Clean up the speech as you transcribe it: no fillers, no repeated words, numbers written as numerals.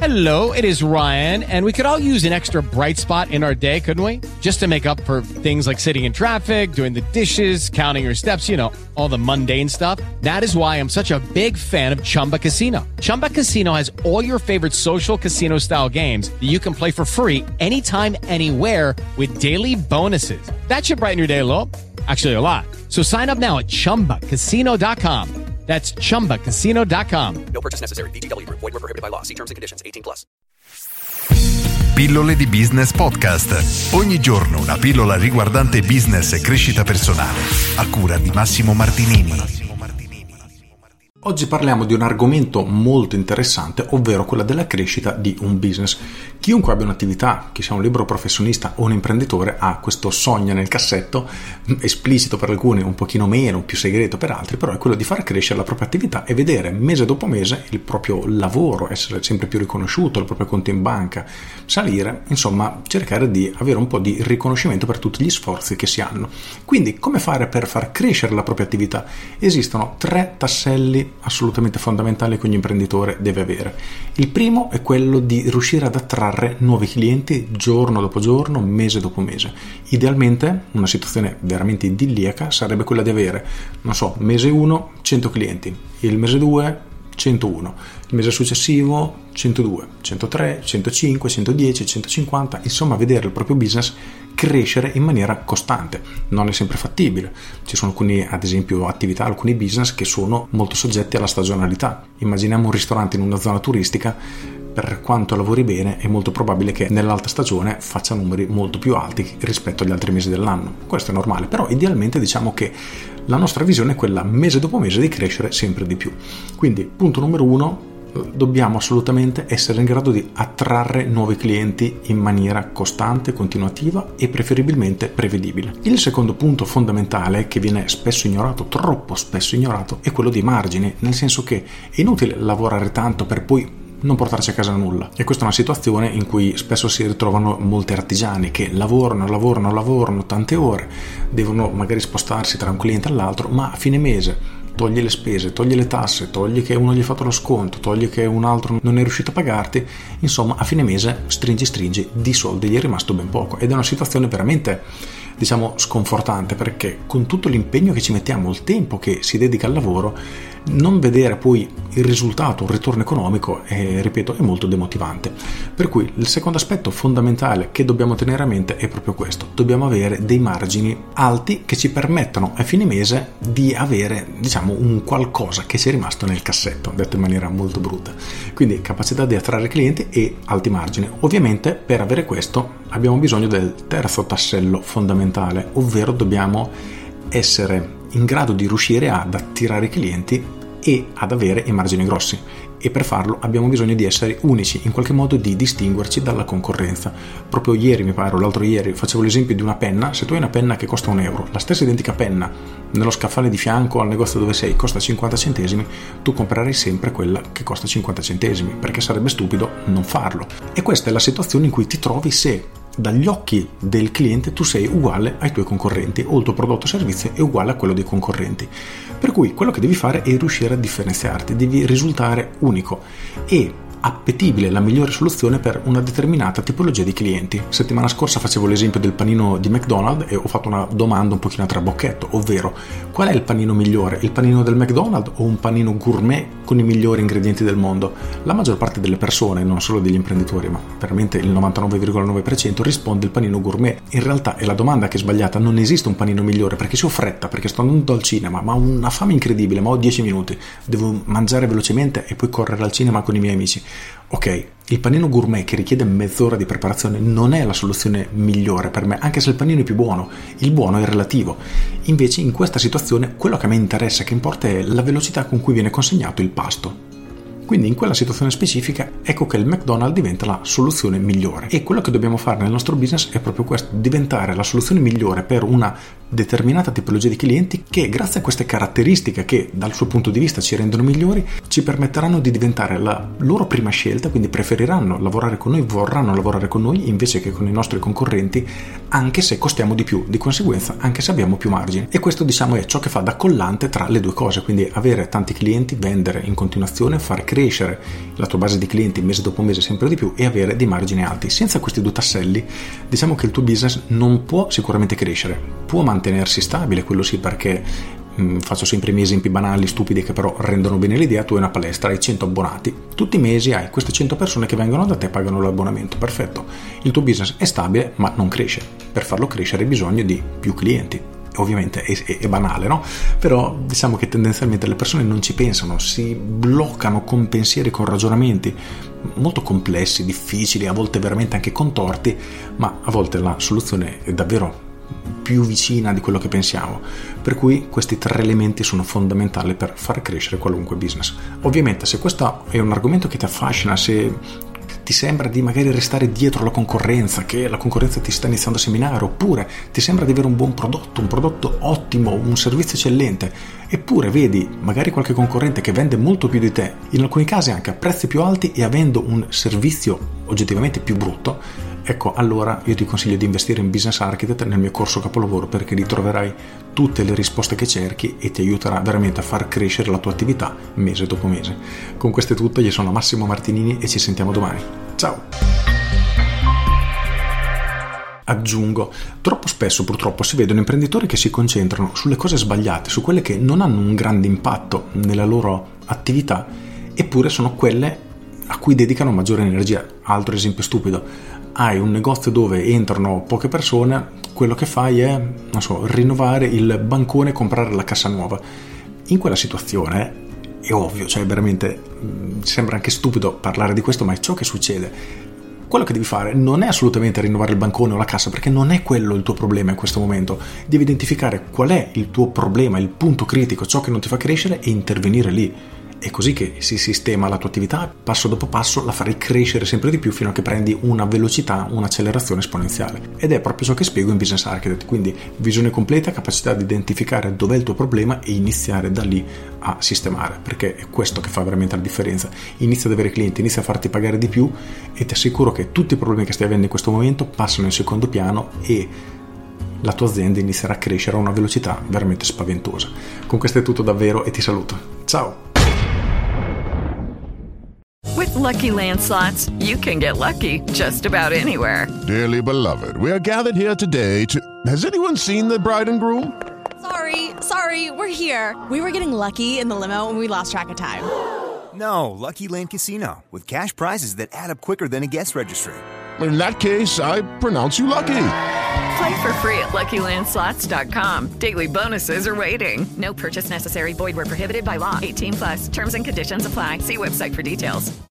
Hello, it is Ryan, and we could all use an extra bright spot in our day, couldn't we? Just to make up for things like sitting in traffic, doing the dishes, counting your steps, you know, all the mundane stuff. That is why I'm such a big fan of Chumba Casino. Chumba Casino has all your favorite social casino-style games that you can play for free anytime, anywhere with daily bonuses. That should brighten your day a little. Actually, a lot. So sign up now at ChumbaCasino.com. That's ChumbaCasino.com. No purchase necessary. VGW Group. Void where prohibited by law. See terms and conditions. 18+. Pillole di Business Podcast. Ogni giorno una pillola riguardante business e crescita personale. A cura di Massimo Martinini. Oggi parliamo di un argomento molto interessante, ovvero quella della crescita di un business. Chiunque abbia un'attività, che sia un libero professionista o un imprenditore, ha questo sogno nel cassetto, esplicito per alcuni, un pochino meno, più segreto per altri, però è quello di far crescere la propria attività e vedere mese dopo mese il proprio lavoro essere sempre più riconosciuto, il proprio conto in banca salire, insomma cercare di avere un po' di riconoscimento per tutti gli sforzi che si hanno. Quindi come fare per far crescere la propria attività? Esistono 3 tasselli assolutamente fondamentale che ogni imprenditore deve avere. Il primo è quello di riuscire ad attrarre nuovi clienti giorno dopo giorno, mese dopo mese. Idealmente una situazione veramente idilliaca sarebbe quella di avere, mese 1 100 clienti, il mese 2 101, il mese successivo 102, 103, 105, 110, 150, insomma vedere il proprio business crescere in maniera costante. Non è sempre fattibile, ci sono alcuni, ad esempio, attività, alcuni business che sono molto soggetti alla stagionalità. Immaginiamo un ristorante in una zona turistica, per quanto lavori bene è molto probabile che nell'alta stagione faccia numeri molto più alti rispetto agli altri mesi dell'anno. Questo è normale, però idealmente diciamo che la nostra visione è quella mese dopo mese di crescere sempre di più. Quindi punto numero 1, dobbiamo assolutamente essere in grado di attrarre nuovi clienti in maniera costante, continuativa e preferibilmente prevedibile. Il secondo punto fondamentale, che viene spesso ignorato, troppo spesso ignorato, è quello dei margini, nel senso che è inutile lavorare tanto per poi non portarci a casa nulla, e questa è una situazione in cui spesso si ritrovano molti artigiani che lavorano tante ore, devono magari spostarsi tra un cliente all'altro, ma a fine mese togli le spese, togli le tasse, togli che uno gli ha fatto lo sconto, togli che un altro non è riuscito a pagarti, insomma a fine mese stringi, di soldi gli è rimasto ben poco, ed è una situazione veramente sconfortante, perché con tutto l'impegno che ci mettiamo, il tempo che si dedica al lavoro, non vedere poi il risultato, un ritorno economico, ripeto, è molto demotivante. Per cui il secondo aspetto fondamentale che dobbiamo tenere a mente è proprio questo: dobbiamo avere dei margini alti che ci permettano a fine mese di avere un qualcosa che ci è rimasto nel cassetto, detto in maniera molto brutta. Quindi capacità di attrarre clienti e alti margini. Ovviamente per avere questo abbiamo bisogno del terzo tassello fondamentale, ovvero dobbiamo essere in grado di riuscire ad attirare clienti e ad avere i margini grossi, e per farlo abbiamo bisogno di essere unici, in qualche modo di distinguerci dalla concorrenza. Proprio ieri, mi pare, o l'altro ieri, facevo l'esempio di una penna. Se tu hai una penna che costa €1, la stessa identica penna nello scaffale di fianco al negozio dove sei costa 50 centesimi, tu comprerai sempre quella che costa 50 centesimi, perché sarebbe stupido non farlo. E questa è la situazione in cui ti trovi se dagli occhi del cliente tu sei uguale ai tuoi concorrenti, o il tuo prodotto o servizio è uguale a quello dei concorrenti. Per cui quello che devi fare è riuscire a differenziarti, devi risultare unico e appetibile, la migliore soluzione per una determinata tipologia di clienti. Settimana scorsa facevo l'esempio del panino di McDonald's e ho fatto una domanda un pochino a trabocchetto, ovvero: qual è il panino migliore? Il panino del McDonald's o un panino gourmet con i migliori ingredienti del mondo? La maggior parte delle persone, non solo degli imprenditori, ma veramente il 99,9% risponde il panino gourmet. In realtà è la domanda che è sbagliata, non esiste un panino migliore, perché se ho fretta, perché sto andando al cinema, ma ho una fame incredibile, ma ho 10 minuti, devo mangiare velocemente e poi correre al cinema con i miei amici. Ok, il panino gourmet che richiede mezz'ora di preparazione non è la soluzione migliore per me, anche se il panino è più buono. Il buono è relativo. Invece in questa situazione quello che a me interessa, che importa, è la velocità con cui viene consegnato il pasto. Quindi in quella situazione specifica ecco che il McDonald's diventa la soluzione migliore, e quello che dobbiamo fare nel nostro business è proprio questo: diventare la soluzione migliore per una determinata tipologia di clienti che, grazie a queste caratteristiche che dal suo punto di vista ci rendono migliori, ci permetteranno di diventare la loro prima scelta, quindi preferiranno lavorare con noi, vorranno lavorare con noi invece che con i nostri concorrenti, anche se costiamo di più, di conseguenza anche se abbiamo più margine. E questo, diciamo, è ciò che fa da collante tra le due cose, quindi avere tanti clienti, vendere in continuazione, far crescere la tua base di clienti mese dopo mese sempre di più e avere dei margini alti. Senza questi due tasselli, diciamo che il tuo business non può sicuramente crescere, può mantenersi stabile, quello sì, perché faccio sempre i miei esempi banali, stupidi, che però rendono bene l'idea. Tu hai una palestra, hai 100 abbonati, tutti i mesi hai queste 100 persone che vengono da te e pagano l'abbonamento, perfetto, il tuo business è stabile ma non cresce. Per farlo crescere hai bisogno di più clienti. Ovviamente è banale, no? Però diciamo che tendenzialmente le persone non ci pensano, si bloccano con pensieri, con ragionamenti molto complessi, difficili, a volte veramente anche contorti, ma a volte la soluzione è davvero più vicina di quello che pensiamo. Per cui questi 3 elementi sono fondamentali per far crescere qualunque business. Ovviamente, se questo è un argomento che ti affascina, se ti sembra di magari restare dietro la concorrenza, che la concorrenza ti sta iniziando a seminare, oppure ti sembra di avere un buon prodotto, un prodotto ottimo, un servizio eccellente, eppure vedi magari qualche concorrente che vende molto più di te, in alcuni casi anche a prezzi più alti e avendo un servizio oggettivamente più brutto, ecco, allora io ti consiglio di investire in Business Architect nel mio corso capolavoro, perché ritroverai tutte le risposte che cerchi e ti aiuterà veramente a far crescere la tua attività mese dopo mese. Con questo è tutto, io sono Massimo Martinini e ci sentiamo domani. Ciao! Aggiungo, troppo spesso purtroppo si vedono imprenditori che si concentrano sulle cose sbagliate, su quelle che non hanno un grande impatto nella loro attività, eppure sono quelle a cui dedicano maggiore energia. Altro esempio stupido: hai un negozio dove entrano poche persone, quello che fai è, non so, rinnovare il bancone e comprare la cassa nuova. In quella situazione è ovvio, cioè veramente sembra anche stupido parlare di questo, ma è ciò che succede. Quello che devi fare non è assolutamente rinnovare il bancone o la cassa, perché non è quello il tuo problema in questo momento. Devi identificare qual è il tuo problema, il punto critico, ciò che non ti fa crescere, e intervenire lì. È così che si sistema la tua attività, passo dopo passo la farai crescere sempre di più fino a che prendi una velocità, un'accelerazione esponenziale. Ed è proprio ciò che spiego in Business Architect, quindi visione completa, capacità di identificare dov'è il tuo problema e iniziare da lì a sistemare, perché è questo che fa veramente la differenza. Inizia ad avere clienti, inizia a farti pagare di più e ti assicuro che tutti i problemi che stai avendo in questo momento passano in secondo piano e la tua azienda inizierà a crescere a una velocità veramente spaventosa. Con questo è tutto davvero e ti saluto. Ciao! With Lucky Land Slots, you can get lucky just about anywhere. Dearly beloved, we are gathered here today to... Has anyone seen the bride and groom? Sorry, we're here. We were getting lucky in the limo and we lost track of time. No, Lucky Land Casino, with cash prizes that add up quicker than a guest registry. In that case, I pronounce you lucky. Play for free at LuckyLandSlots.com. Daily bonuses are waiting. No purchase necessary. Void where prohibited by law. 18+. Terms and conditions apply. See website for details.